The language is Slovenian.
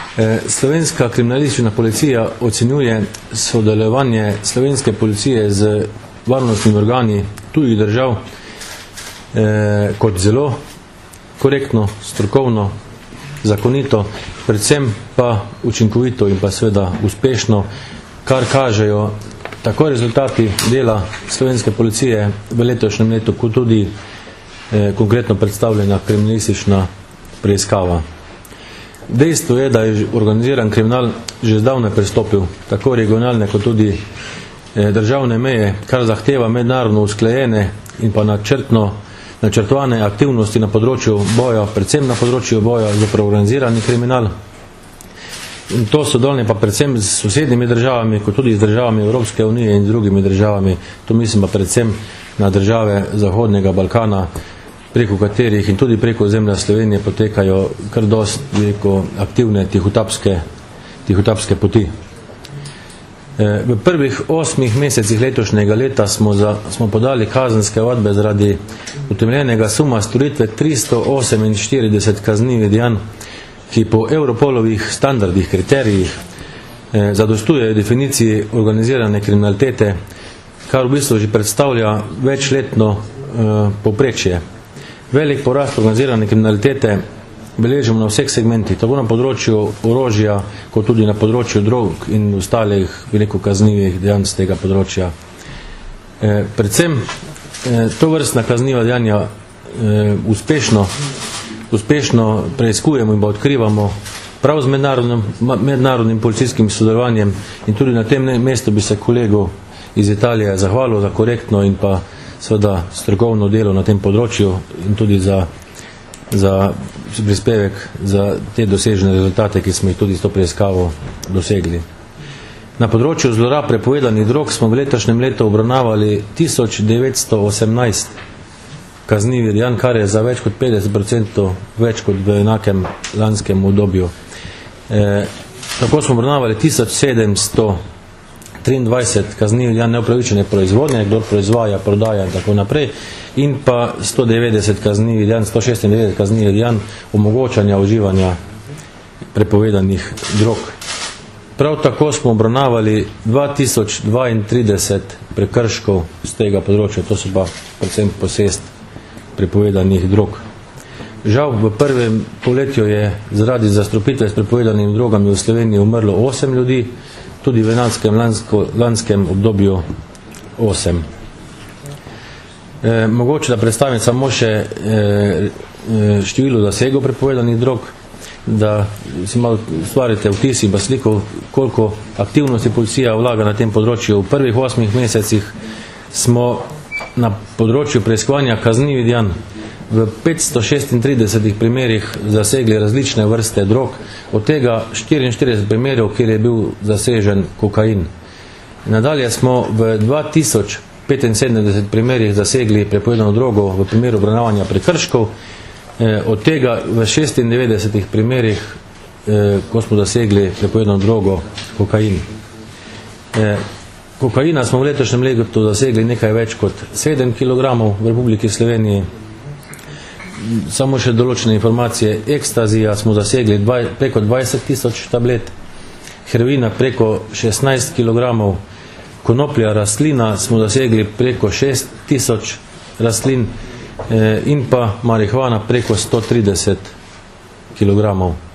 Slovenska kriminalistična policija ocenjuje sodelovanje slovenske policije z varnostnimi organi tujih držav kot zelo korektno, strokovno, zakonito, predvsem pa učinkovito in pa seveda uspešno, kar kažejo tako rezultati dela slovenske policije v letošnjem letu, kot tudi konkretno predstavljena kriminalistična preiskava. Dejstvo je, da je organiziran kriminal že zdavnaj prestopil tako regionalne kot tudi državne meje, kar zahteva mednarodno usklajene in pa načrtovane aktivnosti na področju boja, predvsem na področju boja za organizirani kriminal. In to sodelovanje pa predvsem z sosednjimi državami, kot tudi z državami Evropske unije in z drugimi državami, to mislim pa predvsem na države Zahodnega Balkana, preko katerih in tudi preko ozemlja Slovenije potekajo kar dosti aktivne tihotapske poti. V prvih 8 mesecih letošnjega leta smo podali kazenske ovadbe zaradi utemeljenega suma storitve 348 kaznivih dejanj, ki po Europolovih standardih, kriterijih zadostujejo definiciji organizirane kriminalitete, kar v bistvu že predstavlja večletno povprečje. Velik porast organizirane kriminalitete beležimo na vseh segmentih, tako na področju orožja, kot tudi na področju drog in ostalih veliko kaznivih dejanj z tega področja. Predvsem to vrstna kazniva dejanja uspešno preiskujemo in pa odkrivamo prav z mednarodnim policijskim sodelovanjem in tudi na tem mestu bi se kolegu iz Italije zahvalil za korektno in pa seveda strokovno delo na tem področju in tudi za prispevek za te dosežene rezultate, ki smo jih tudi s to preiskavo dosegli. Na področju zlorab prepovedanih drog smo v letošnjem letu obravnavali 1918 kaznivih dejanj, kar je za več kot 50% več kot v enakem lanskem obdobju. Tako smo obravnavali 1723 kaznivih dejanj neupravičene proizvodnje, kdor proizvaja, prodaja in tako naprej, in pa 196 kaznivih dejanj omogočanja uživanja prepovedanih drog. Prav tako smo obravnavali 2032 prekrškov z tega področja, to so pa predvsem posest prepovedanih drog. Žal v prvem poletju je zaradi zastrupitve s prepovedanimi drogami v Sloveniji umrlo 8 ljudi, tudi v lanskem obdobju 8. Mogoče da predstavim samo še število zasegov prepovedanih drog, da si malo ustvarite vtis in pa sliko, koliko aktivnosti policija vlaga na tem področju. V prvih 8 mesecih smo na področju preiskovanja kaznivih dejanj v 536 primerih zasegli različne vrste drog, od tega 44 primerov, kjer je bil zasežen kokain. Nadalje smo v 2075 primerih zasegli prepovedano drogo v primeru obravnavanja prekrškov, od tega v 96 primerih, ko smo zasegli prepovedano drogo kokain. Kokaina smo v letošnjem letu zasegli nekaj več kot 7 kg v Republiki Sloveniji. Samo še določene informacije, ekstazija smo zasegli preko 20 tisoč tablet, heroina preko 16 kg, konoplja rastlina smo zasegli preko 6 tisoč rastlin in pa marihuana preko 130 kg.